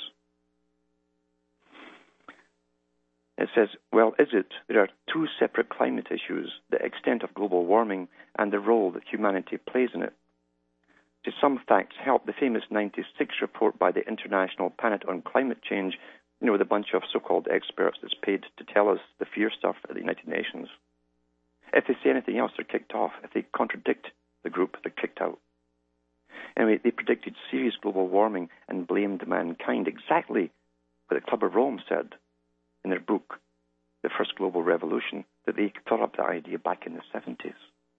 It says, well, is it? There are two separate climate issues, the extent of global warming and the role that humanity plays in it. To some facts help the famous 96 report by the International Panel on Climate Change, with a bunch of so-called experts that's paid to tell us the fear stuff at the United Nations. If they say anything else, they're kicked off. If they contradict the group, they're kicked out. Anyway, they predicted serious global warming and blamed mankind, exactly what the Club of Rome said in their book, The First Global Revolution, that they thought up the idea back in the 70s.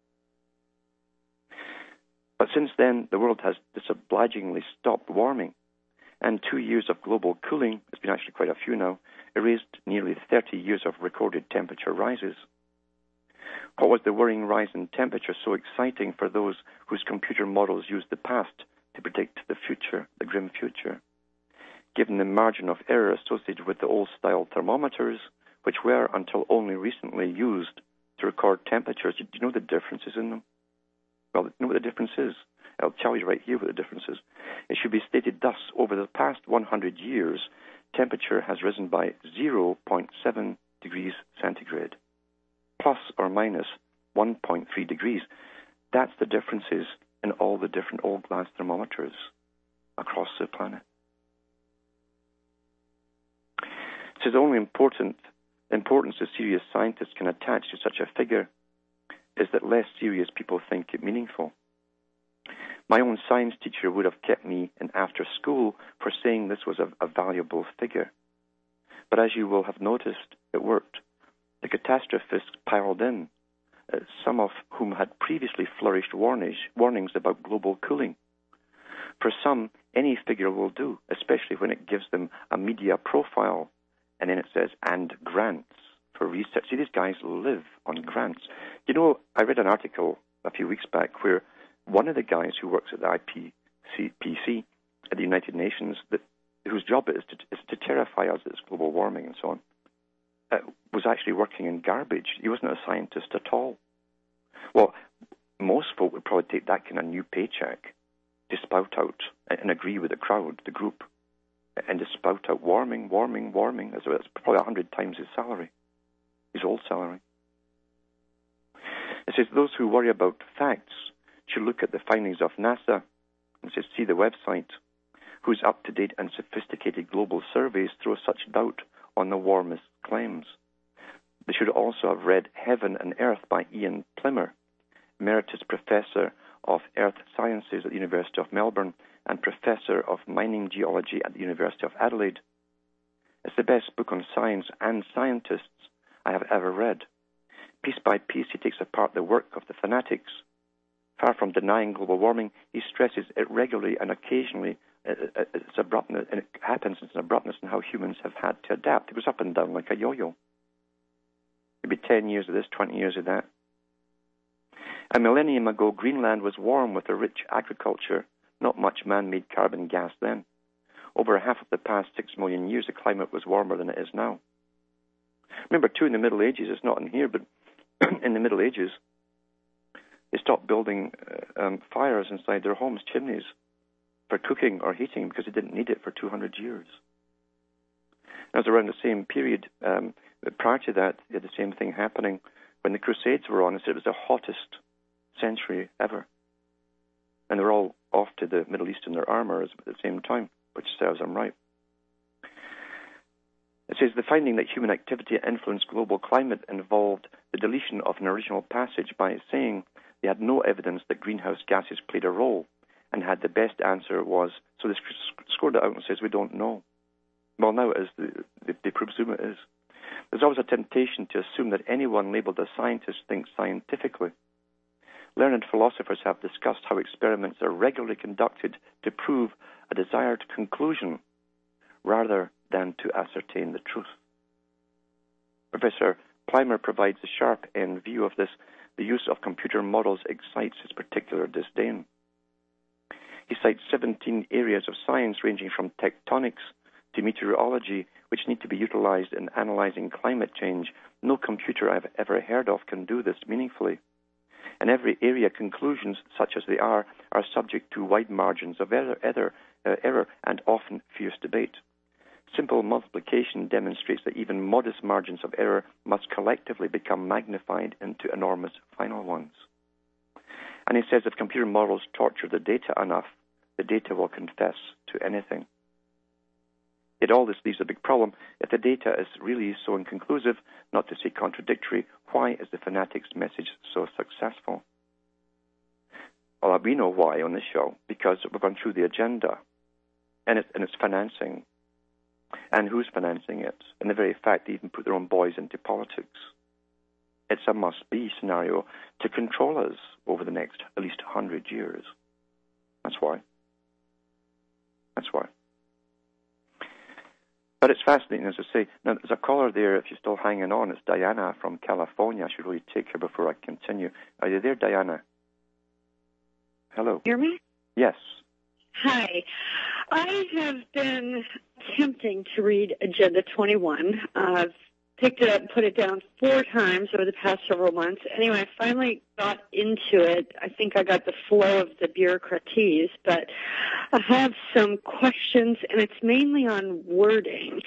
But since then, the world has disobligingly stopped warming, and 2 years of global cooling, it's been actually quite a few now, erased nearly 30 years of recorded temperature rises. What was the worrying rise in temperature so exciting for those whose computer models used the past to predict the future, the grim future? Given the margin of error associated with the old-style thermometers, which were, until only recently, used to record temperatures, do you know the differences in them? Well, you know what the difference is? I'll tell you right here what the difference is. It should be stated thus: over the past 100 years, temperature has risen by 0.7 degrees centigrade, plus or minus 1.3 degrees. That's the differences in all the different old glass thermometers across the planet. So the only importance a serious scientist can attach to such a figure is that less serious people think it meaningful. My own science teacher would have kept me in after school for saying this was a valuable figure. But as you will have noticed, it worked. The catastrophists piled in, some of whom had previously flourished warnings about global cooling. For some, any figure will do, especially when it gives them a media profile, and then it says, and grants for research. See, these guys live on grants. You know, I read an article a few weeks back where one of the guys who works at the IPCC at the United Nations, whose job it is to terrify us with global warming and so on, was actually working in garbage. He wasn't a scientist at all. Well, most folk would probably take that kind of new paycheck to spout out and agree with the crowd, the group, and to spout out warming. That's probably 100 times his salary, his old salary. It says those who worry about facts should look at the findings of NASA and says see the website, whose up-to-date and sophisticated global surveys throw such doubt on the warmist claims. They should also have read Heaven and Earth by Ian Plimer, Emeritus Professor of Earth Sciences at the University of Melbourne and Professor of Mining Geology at the University of Adelaide. It's the best book on science and scientists I have ever read. Piece by piece, he takes apart the work of the fanatics. Far from denying global warming, he stresses it regularly and occasionally its abruptness, and it happens in abruptness in how humans have had to adapt. It goes up and down like a yo-yo. Maybe 10 years of this, 20 years of that. A millennium ago, Greenland was warm with a rich agriculture, not much man-made carbon gas then. Over half of the past 6 million years, the climate was warmer than it is now. Remember, too, in the Middle Ages, it's not in here, but in the Middle Ages, they stopped building fires inside their homes, chimneys, for cooking or heating because they didn't need it for 200 years. That was around the same period. Prior to that, you had the same thing happening when the Crusades were on. It was the hottest century ever. And they're all off to the Middle East in their armors at the same time, which serves them right. It says the finding that human activity influenced global climate involved the deletion of an original passage by saying they had no evidence that greenhouse gases played a role, and had the best answer was, so they scored it out and says, we don't know. Well, now it is, they presume it is. There's always a temptation to assume that anyone labeled a scientist thinks scientifically. Learned philosophers have discussed how experiments are regularly conducted to prove a desired conclusion rather than to ascertain the truth. Professor Plimer provides a sharp-end view of this. The use of computer models excites his particular disdain. He cites 17 areas of science ranging from tectonics to meteorology, which need to be utilized in analyzing climate change. No computer I've ever heard of can do this meaningfully. In every area, conclusions, such as they are subject to wide margins of error and often fierce debate. Simple multiplication demonstrates that even modest margins of error must collectively become magnified into enormous final ones. And he says if computer models torture the data enough, the data will confess to anything. Yet all this leaves a big problem. If the data is really so inconclusive, not to say contradictory, why is the fanatics' message so successful? Well, we know why on this show, because we've gone through the agenda and its financing, and who's financing it, and the very fact they even put their own boys into politics. It's a must-be scenario to control us over the next at least 100 years. That's why. But it's fascinating, as I say. Now, there's a caller there, if you're still hanging on. It's Diana from California. I should really take her before I continue. Are you there, Diana? Hello. Hear me? Yes. Hi. I have been attempting to read Agenda 21. I've picked it up and put it down 4 times over the past several months. Anyway, I finally got into it. I think I got the flow of the bureaucraties, but I have some questions, and it's mainly on wording.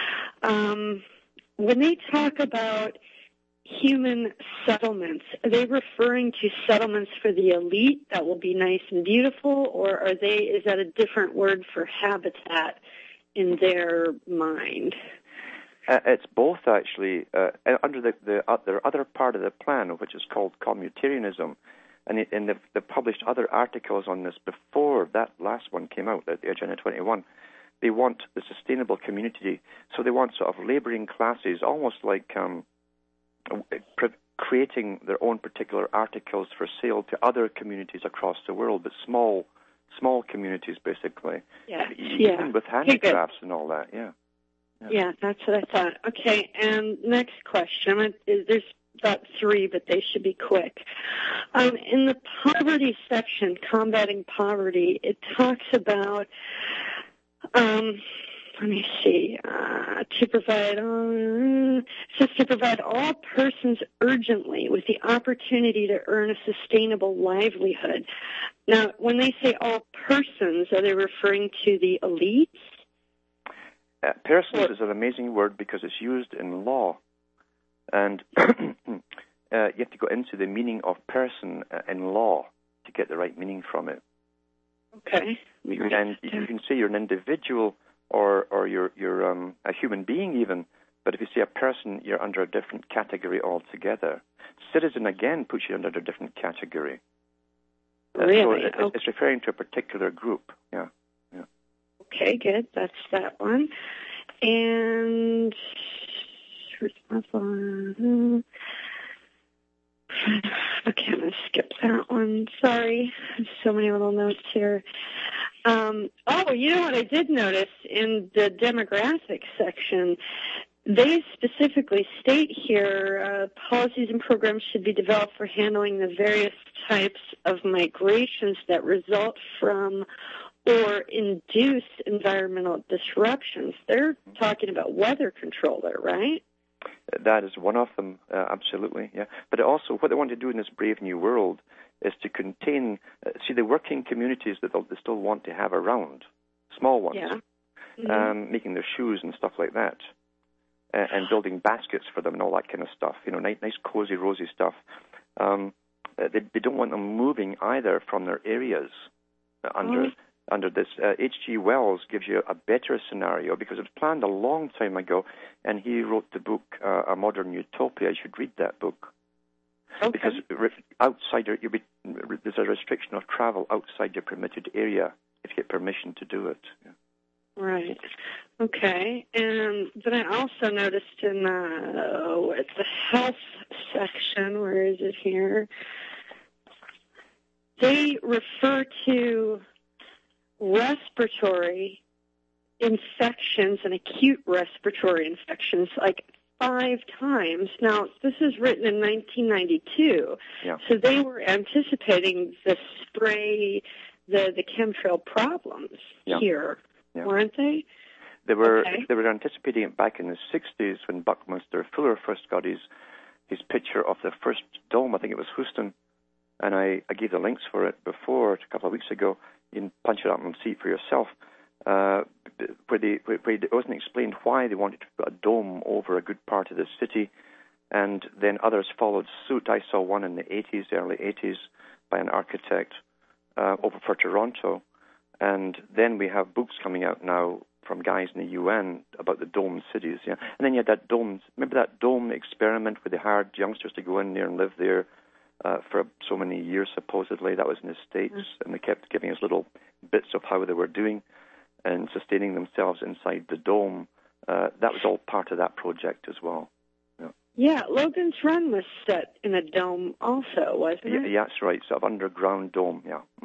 When they talk about human settlements, are they referring to settlements for the elite that will be nice and beautiful, or is that a different word for habitat in their mind? It's both, actually. Under the other part of the plan, which is called commutarianism, and they've published other articles on this before that last one came out, the Agenda 21. They want the sustainable community, so they want sort of laboring classes, almost like creating their own particular articles for sale to other communities across the world, but small communities, basically. Yeah. Even with handicrafts and all that, yeah. Yeah, that's what I thought. Okay, and next question. There's about 3, but they should be quick. In the poverty section, combating poverty, it talks about, let me see, to provide all persons urgently with the opportunity to earn a sustainable livelihood. Now, when they say all persons, are they referring to the elites? Persons is an amazing word because it's used in law, and you have to go into the meaning of person in law to get the right meaning from it. Okay. And you can say you're an individual or you're a human being even, but if you say a person, you're under a different category altogether. Citizen, again, puts you under a different category. Really? So it's referring to a particular group, yeah. Okay, good. That's that one. And okay, I'm going to skip that one. Sorry. There's so many little notes here. You know what I did notice in the demographics section, they specifically state here policies and programs should be developed for handling the various types of migrations that result from or induce environmental disruptions. They're talking about weather control there, right? That is one of them, absolutely, yeah. But also, what they want to do in this Brave New World is to contain, the working communities that they still want to have around, small ones, making their shoes and stuff like that, and building baskets for them and all that kind of stuff, nice cozy, rosy stuff. They don't want them moving either from their areas under this. H.G. Wells gives you a better scenario because it was planned a long time ago, and he wrote the book A Modern Utopia. You should read that book. Okay. Because there's a restriction of travel outside your permitted area if you get permission to do it. Yeah. Right. Okay. And then I also noticed in the health section, where is it here? They refer to respiratory infections and acute respiratory infections like 5 times. Now, this is written in 1992, so they were anticipating the spray, the chemtrail problems here, weren't they? They were anticipating it back in the 60s when Buckminster Fuller first got his picture of the first dome. I think it was Houston, and I gave the links for it before, a couple of weeks ago. You can punch it up and see it for yourself. Where it wasn't explained why they wanted to put a dome over a good part of the city, and then others followed suit. I saw one in the early 80s, by an architect over for Toronto, and then we have books coming out now from guys in the UN about the dome cities. Yeah, and then you had that dome. Remember that dome experiment where they hired youngsters to go in there and live there for so many years, supposedly. That was in the States, and they kept giving us little bits of how they were doing and sustaining themselves inside the dome. That was all part of that project as well. Yeah, Logan's Run was set in a dome also, wasn't it? Yeah, that's right, sort of underground dome, yeah. Mm-hmm.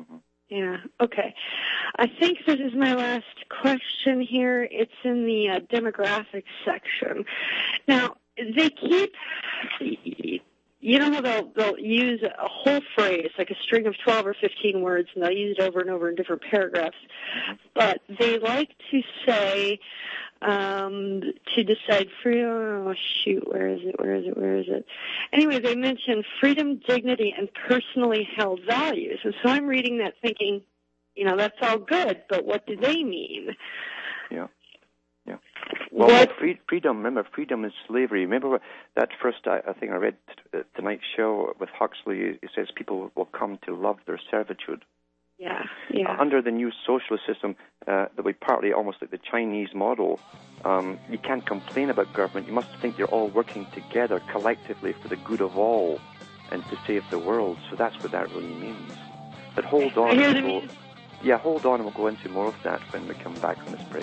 Yeah, okay. I think this is my last question here. It's in the demographics section. Now, they keep, you know how they'll use a whole phrase, like a string of 12 or 15 words, and they'll use it over and over in different paragraphs. But they like to say, to decide freedom, oh shoot, where is it? Anyway, they mention freedom, dignity, and personally held values. And so I'm reading that thinking, you know, that's all good, but what do they mean? Yeah. Well, freedom, remember, freedom is slavery. Remember that first, I think I read tonight's show with Huxley, it says people will come to love their servitude. Yeah. Under the new socialist system, that we partly almost like the Chinese model, you can't complain about government. You must think they're all working together collectively for the good of all and to save the world. So that's what that really means. But hold on. Hold on, and we'll go into more of that when we come back from this break.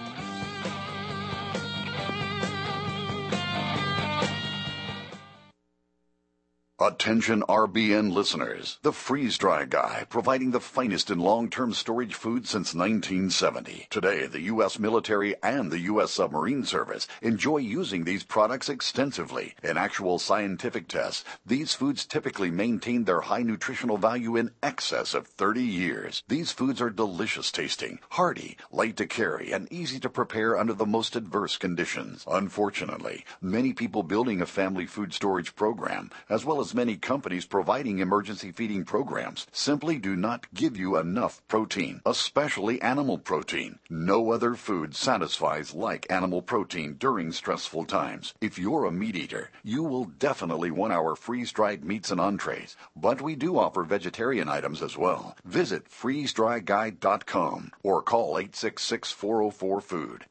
Attention RBN listeners. The Freeze Dry Guy, providing the finest in long-term storage food since 1970. Today, the U.S. military and the U.S. submarine service enjoy using these products extensively. In actual scientific tests, these foods typically maintain their high nutritional value in excess of 30 years. These foods are delicious tasting, hearty, light to carry, and easy to prepare under the most adverse conditions. Unfortunately, many people building a family food storage program, as well as many companies providing emergency feeding programs, simply do not give you enough protein, especially animal protein. No other food satisfies like animal protein during stressful times. If you're a meat eater, you will definitely want our freeze-dried meats and entrees, but we do offer vegetarian items as well. Visit freezedryguide.com or call 866-404-FOOD,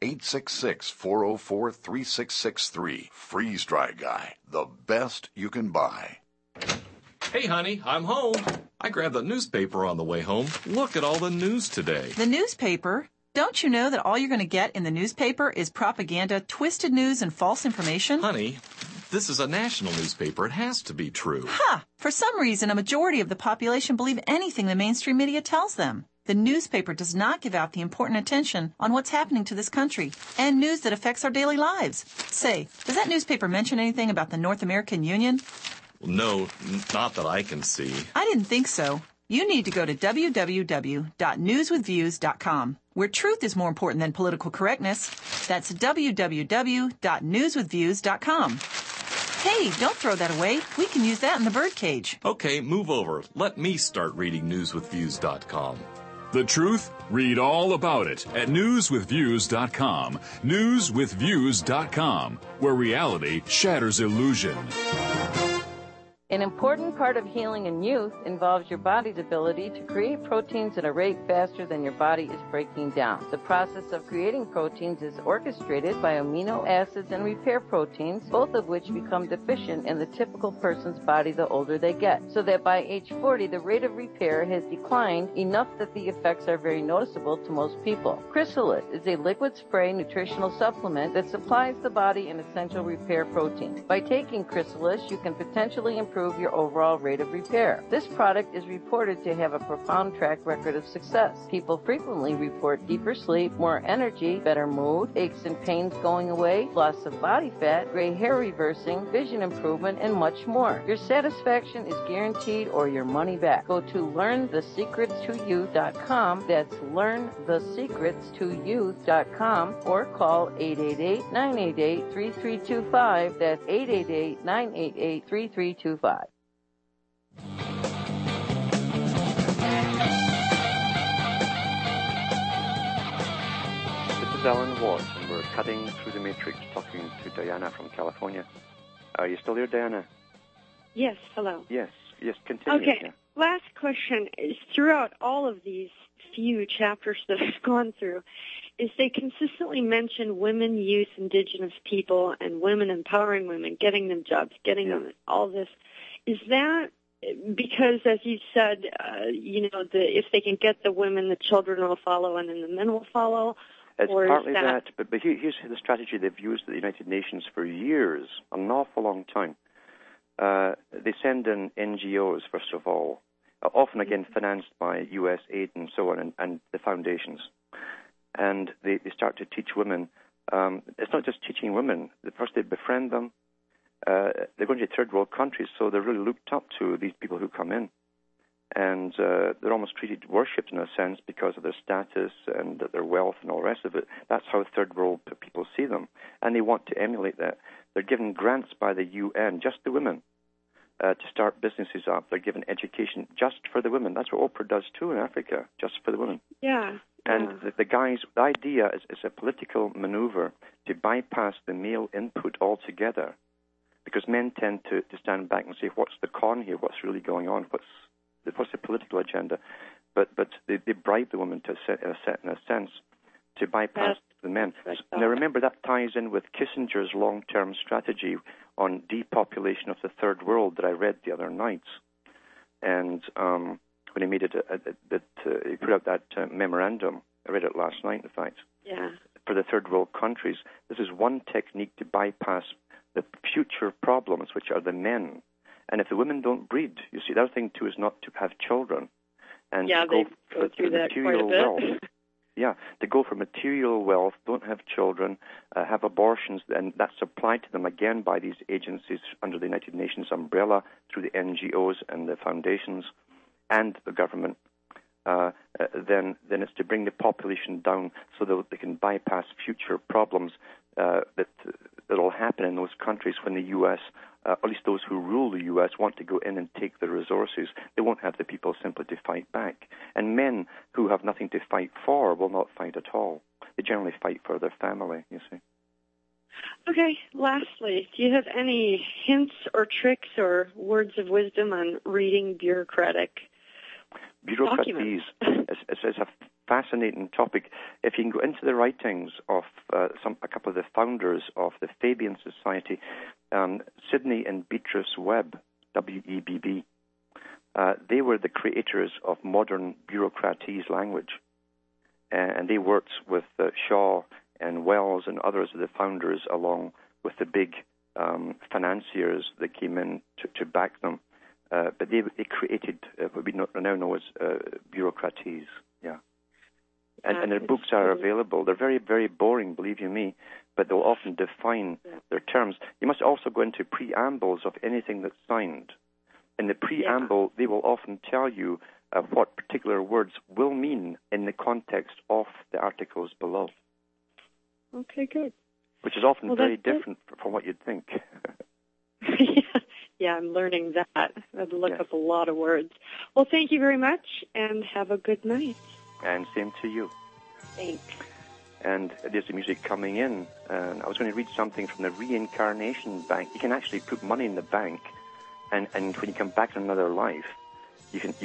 866-404-3663. Freeze Dry Guy, the best you can buy. Hey, honey, I'm home. I grabbed the newspaper on the way home. Look at all the news today. The newspaper? Don't you know that all you're going to get in the newspaper is propaganda, twisted news, and false information? Honey, this is a national newspaper. It has to be true. For some reason, a majority of the population believe anything the mainstream media tells them. The newspaper does not give out the important attention on what's happening to this country and news that affects our daily lives. Say, does that newspaper mention anything about the North American Union? No, not that I can see. I didn't think so. You need to go to www.newswithviews.com, where truth is more important than political correctness. That's www.newswithviews.com. Hey, don't throw that away. We can use that in the birdcage. Okay, move over. Let me start reading newswithviews.com. The truth? Read all about it at newswithviews.com. Newswithviews.com, where reality shatters illusion. An important part of healing in youth involves your body's ability to create proteins at a rate faster than your body is breaking down. The process of creating proteins is orchestrated by amino acids and repair proteins, both of which become deficient in the typical person's body the older they get, so that by age 40 the rate of repair has declined enough that the effects are very noticeable to most people. Chrysalis is a liquid spray nutritional supplement that supplies the body an essential repair protein. By taking Chrysalis, you can potentially improve your overall rate of repair. This product is reported to have a profound track record of success. People frequently report deeper sleep, more energy, better mood, aches and pains going away, loss of body fat, gray hair reversing, vision improvement, and much more. Your satisfaction is guaranteed or your money back. Go to learnthesecretstoyouth.com. That's learnthesecretstoyouth.com or call 888-988-3325. That's 888-988-3325. This is Alan Watt, and we're cutting through the matrix talking to Diana from California. Are you still there, Diana? Yes, hello. Yes, continue. Okay, Yeah. Last question is, throughout all of these few chapters that I've gone through, is they consistently mention women, youth, indigenous people, and women empowering women, getting them jobs, getting them all this. Is that because, as you said, if they can get the women, the children will follow, and then the men will follow? It's or partly is that... but here's the strategy they've used at the United Nations for years, an awful long time. They send in NGOs, first of all, often again financed by U.S. aid and so on, and the foundations. And they start to teach women. It's not just teaching women. First they befriend them. They're going to third world countries, so they're really looked up to, these people who come in. And they're almost treated, worshipped in a sense, because of their status and their wealth and all the rest of it. That's how third world people see them. And they want to emulate that. They're given grants by the UN, just the women, to start businesses up. They're given education just for the women. That's what Oprah does too in Africa, just for the women. Yeah. And the idea is a political maneuver to bypass the male input altogether, because men tend to stand back and say, what's the con here? What's really going on? What's the political agenda? But they bribe the woman in a sense to bypass the men. Now remember, that ties in with Kissinger's long-term strategy on depopulation of the third world that I read the other night. And when he made it, he put out that memorandum. I read it last night, in fact. Yeah. For the third world countries, this is one technique to bypass the future problems, which are the men. And if the women don't breed, you see, the other thing too is not to have children. And yeah, to go through that quite a bit. Wealth. Yeah, to go for material wealth, don't have children, have abortions, and that's supplied to them again by these agencies under the United Nations umbrella through the NGOs and the foundations and the government. Then it's to bring the population down so that they can bypass future problems that will happen in those countries when the U.S., at least those who rule the U.S., want to go in and take the resources. They won't have the people simply to fight back. And men who have nothing to fight for will not fight at all. They generally fight for their family, you see. Okay, lastly, do you have any hints or tricks or words of wisdom on reading bureaucratic Bureaucraties is a fascinating topic. If you can go into the writings of a couple of the founders of the Fabian Society, Sidney and Beatrice Webb, W-E-B-B, they were the creators of modern bureaucratese language. And they worked with Shaw and Wells and others of the founders, along with the big financiers that came in to back them. But they created what we now know as bureaucraties, yeah. And their books are available. They're very, very boring, believe you me, but they'll often define their terms. You must also go into preambles of anything that's signed. In the preamble, they will often tell you what particular words will mean in the context of the articles below. Okay, good. Which is often very different from what you'd think. Yeah, I'm learning that. I had to look up a lot of words. Well, thank you very much, and have a good night. And same to you. Thanks. And there's the music coming in. And I was going to read something from the Reincarnation Bank. You can actually put money in the bank, and when you come back in another life, you can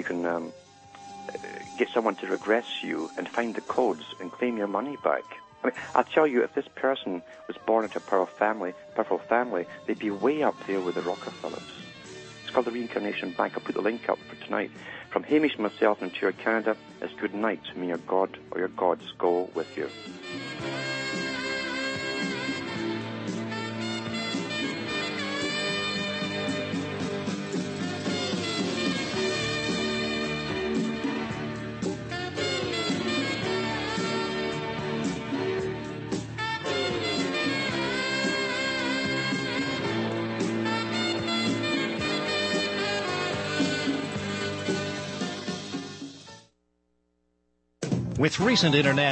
get someone to regress you and find the codes and claim your money back. I mean, I'll tell you, if this person was born into a powerful family, they'd be way up there with the Rockefellers. It's called the Reincarnation Bank. I'll put the link up for tonight. From Hamish and myself in Ontario, Canada, it's good night. May your God or your gods go with you. With recent internet